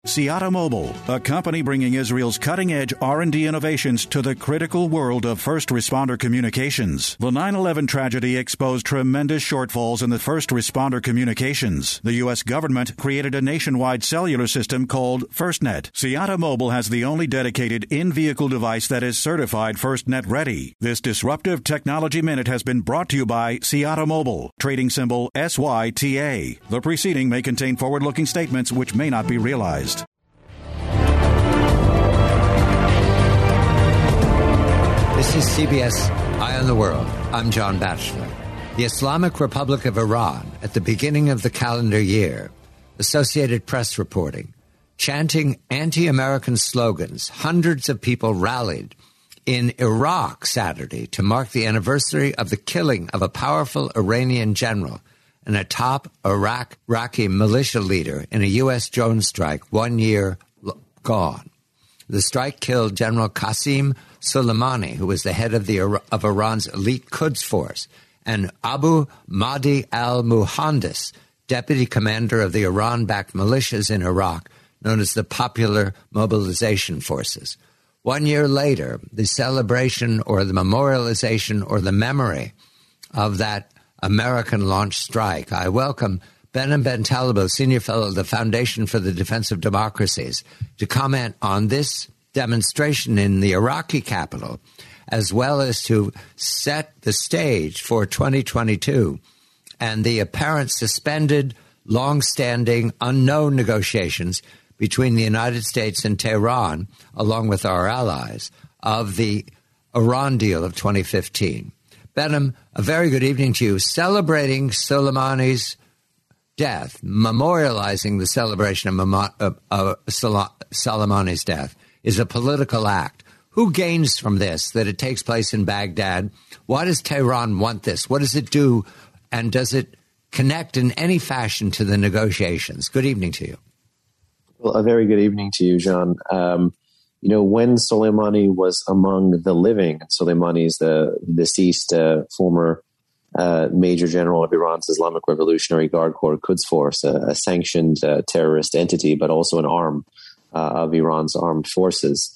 Siyata Mobile, a company bringing Israel's cutting-edge R&D innovations to the critical world of first responder communications. The 9/11 tragedy exposed tremendous shortfalls in the first responder communications. The U.S. government created a nationwide cellular system called FirstNet. Siyata Mobile has the only dedicated in-vehicle device that is certified FirstNet ready. This disruptive technology minute has been brought to you by Siyata Mobile, trading symbol SYTA. The preceding may contain forward-looking statements which may not be realized. This is CBS Eye on the World. I'm John Batchelor. The Islamic Republic of Iran, at the beginning of the calendar year, Associated Press reporting, chanting anti-American slogans, hundreds of people rallied in Iraq Saturday to mark the anniversary of the killing of a powerful Iranian general and a top Iraqi militia leader in a U.S. drone strike 1 year gone. The strike killed General Qasem Soleimani, who was the head of Iran's elite Quds force, and Abu Mahdi al-Muhandis, deputy commander of the Iran-backed militias in Iraq, known as the Popular Mobilization Forces. 1 year later, the celebration or the memorialization or the memory of that American-launched strike, I welcome Behnam Bentaleb, Senior Fellow of the Foundation for the Defense of Democracies, to comment on this demonstration in the Iraqi capital, as well as to set the stage for 2022 and the apparent suspended, long-standing, unknown negotiations between the United States and Tehran, along with our allies, of the Iran deal of 2015. Behnam, a very good evening to you. Celebrating Soleimani's death, memorializing the celebration of Soleimani's death, is a political act. Who gains from this, that it takes place in Baghdad? Why does Tehran want this? What does it do? And does it connect in any fashion to the negotiations? Good evening to you. Well, a very good evening to you, John. When Soleimani was among the living, Soleimani is the deceased former Major General of Iran's Islamic Revolutionary Guard Corps Quds Force, a sanctioned terrorist entity, but also an arm of Iran's armed forces.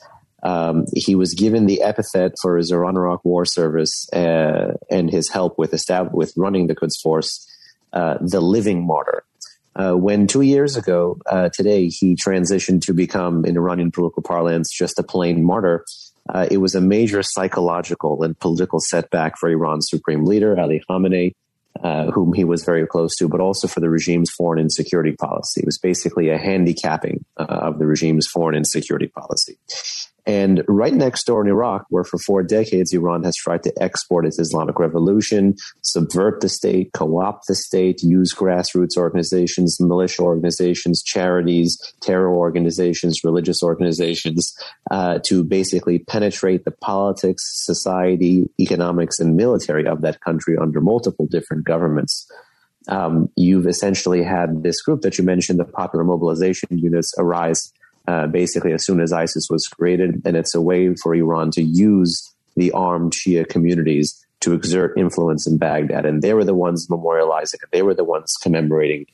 He was given the epithet for his Iran-Iraq war service and his help with running the Quds Force, the living martyr. When 2 years ago, today, he transitioned to become, in Iranian political parlance, just a plain martyr, it was a major psychological and political setback for Iran's supreme leader, Ali Khamenei, whom he was very close to, but also for the regime's foreign and security policy. It was basically a handicapping of the regime's foreign and security policy. And right next door in Iraq, where for 4 decades Iran has tried to export its Islamic revolution, subvert the state, co-opt the state, use grassroots organizations, militia organizations, charities, terror organizations, religious organizations, to basically penetrate the politics, society, economics, and military of that country under multiple different governments. You've essentially had this group that you mentioned, the Popular Mobilization Units, arise basically as soon as ISIS was created, and it's a way for Iran to use the armed Shia communities to exert influence in Baghdad. And they were the ones memorializing it. They were the ones commemorating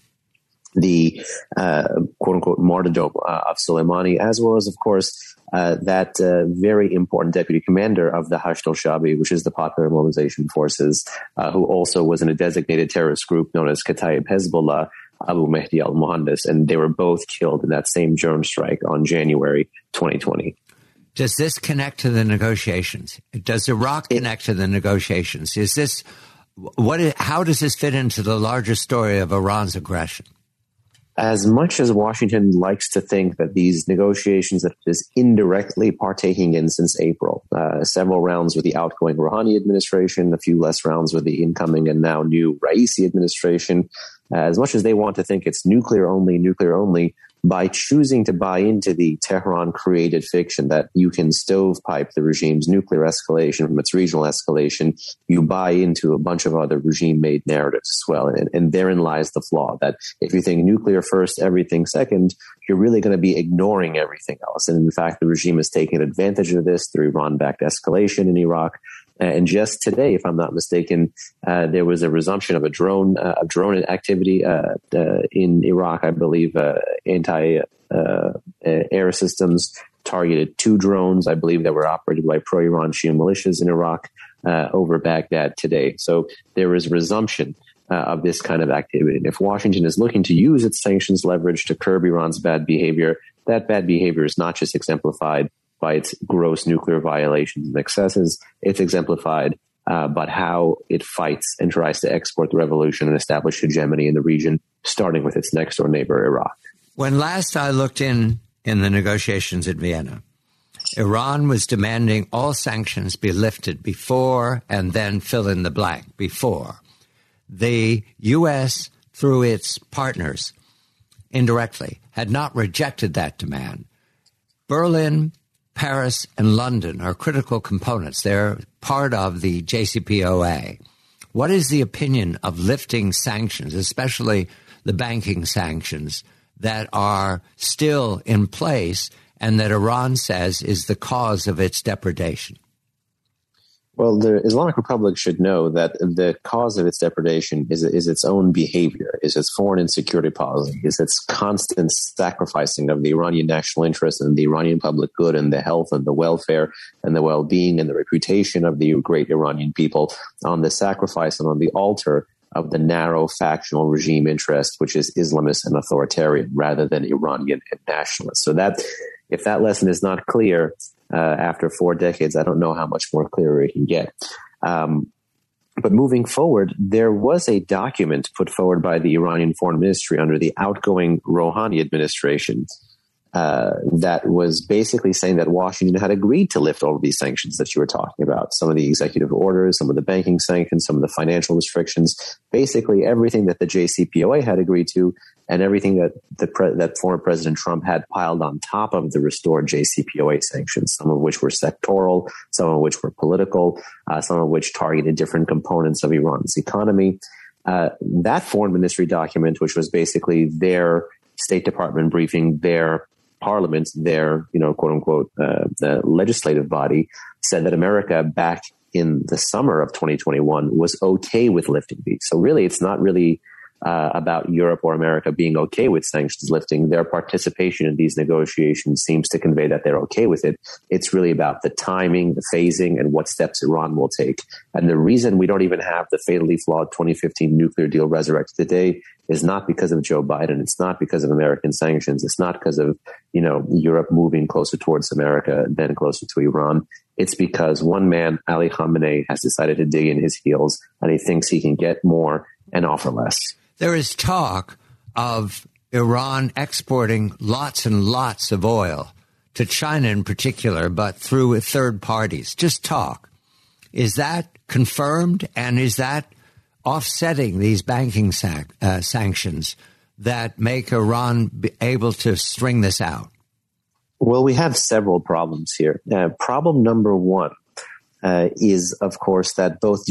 the quote-unquote martyrdom of Soleimani, as well as, of course, that very important deputy commander of the Hashd al-Shabi, which is the Popular Mobilization Forces, who also was in a designated terrorist group known as Kataib Hezbollah, Abu Mahdi al-Muhandis, and they were both killed in that same drone strike on January 2020. Does this connect to the negotiations? Does Iraq connect to the negotiations? How does this fit into the larger story of Iran's aggression? As much as Washington likes to think that these negotiations that it is indirectly partaking in since April, several rounds with the outgoing Rouhani administration, a few less rounds with the incoming and now new Raisi administration, as much as they want to think it's nuclear only, by choosing to buy into the Tehran-created fiction that you can stovepipe the regime's nuclear escalation from its regional escalation, you buy into a bunch of other regime-made narratives as well. And therein lies the flaw, that if you think nuclear first, everything second, you're really going to be ignoring everything else. And in fact, the regime is taking advantage of this through Iran-backed escalation in Iraq. And just today, if I'm not mistaken, there was a resumption of a drone activity in Iraq. I believe air systems, targeted 2 drones, I believe, that were operated by pro-Iran Shia militias in Iraq over Baghdad today. So there is resumption of this kind of activity. And if Washington is looking to use its sanctions leverage to curb Iran's bad behavior, that bad behavior is not just exemplified by its gross nuclear violations and excesses. It's exemplified but how it fights and tries to export the revolution and establish hegemony in the region, starting with its next-door neighbor, Iraq. When last I looked in the negotiations at Vienna, Iran was demanding all sanctions be lifted before, and then fill in the blank, before. The U.S., through its partners, indirectly, had not rejected that demand. Berlin, Paris, and London are critical components. They're part of the JCPOA. What is the opinion of lifting sanctions, especially the banking sanctions that are still in place and that Iran says is the cause of its depredation? Well, the Islamic Republic should know that the cause of its depredation is its own behavior, is its foreign and security policy, is its constant sacrificing of the Iranian national interest and the Iranian public good and the health and the welfare and the well-being and the reputation of the great Iranian people on the sacrifice and on the altar of the narrow factional regime interest, which is Islamist and authoritarian rather than Iranian and nationalist. So that, if that lesson is not clear, after 4 decades, I don't know how much more clearer it can get. But moving forward, there was a document put forward by the Iranian Foreign Ministry under the outgoing Rouhani administration that was basically saying that Washington had agreed to lift all of these sanctions that you were talking about. Some of the executive orders, some of the banking sanctions, some of the financial restrictions, basically everything that the JCPOA had agreed to, and everything that that former President Trump had piled on top of the restored JCPOA sanctions, some of which were sectoral, some of which were political, some of which targeted different components of Iran's economy. That foreign ministry document, which was basically their State Department briefing, their parliament, their, quote unquote, the legislative body, said that America back in the summer of 2021 was okay with lifting these. So really, it's not really about Europe or America being okay with sanctions lifting. Their participation in these negotiations seems to convey that they're okay with it. It's really about the timing, the phasing, and what steps Iran will take. And the reason we don't even have the fatally flawed 2015 nuclear deal resurrected today is not because of Joe Biden. It's not because of American sanctions. It's not because of, Europe moving closer towards America than closer to Iran. It's because one man, Ali Khamenei, has decided to dig in his heels, and he thinks he can get more and offer less. There is talk of Iran exporting lots and lots of oil to China in particular, but through third parties. Just talk. Is that confirmed? And is that offsetting these banking sanctions that make Iran be able to string this out? Well, we have several problems here. Problem number one is, of course, that both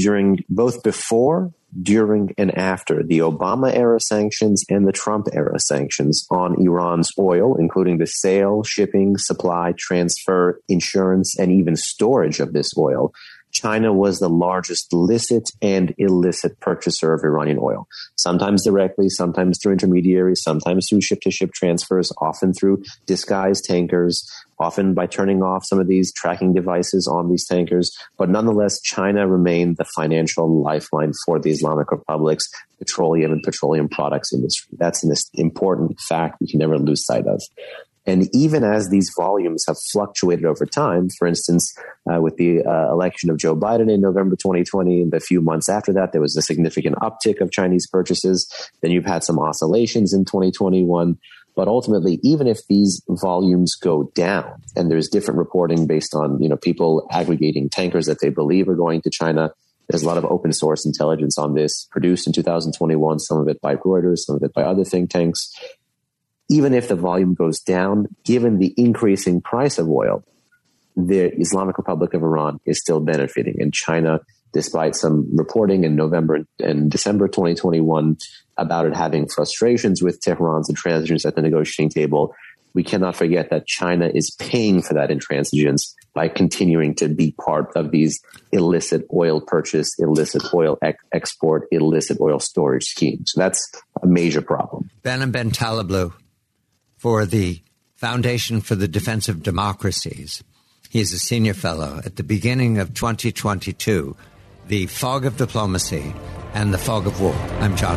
before, during, and after the Obama-era sanctions and the Trump-era sanctions on Iran's oil, including the sale, shipping, supply, transfer, insurance, and even storage of this oil, China was the largest licit and illicit purchaser of Iranian oil, sometimes directly, sometimes through intermediaries, sometimes through ship-to-ship transfers, often through disguised tankers, often by turning off some of these tracking devices on these tankers. But nonetheless, China remained the financial lifeline for the Islamic Republic's petroleum and petroleum products industry. That's an important fact we can never lose sight of. And even as these volumes have fluctuated over time, for instance, with the election of Joe Biden in November 2020, and the few months after that, there was a significant uptick of Chinese purchases. Then you've had some oscillations in 2021. But ultimately, even if these volumes go down, and there's different reporting based on, people aggregating tankers that they believe are going to China, there's a lot of open source intelligence on this produced in 2021, some of it by Reuters, some of it by other think tanks. Even if the volume goes down, given the increasing price of oil, the Islamic Republic of Iran is still benefiting. And China, despite some reporting in November and December 2021 about it having frustrations with Tehran's intransigence at the negotiating table, we cannot forget that China is paying for that intransigence by continuing to be part of these illicit oil purchase, illicit oil export, illicit oil storage schemes. So that's a major problem. Ben Taleblu, for the Foundation for the Defense of Democracies. He is a senior fellow at the beginning of 2022, The Fog of Diplomacy and the Fog of War. I'm John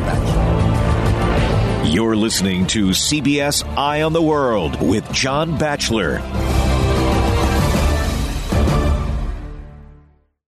Batchelor. You're listening to CBS Eye on the World with John Batchelor.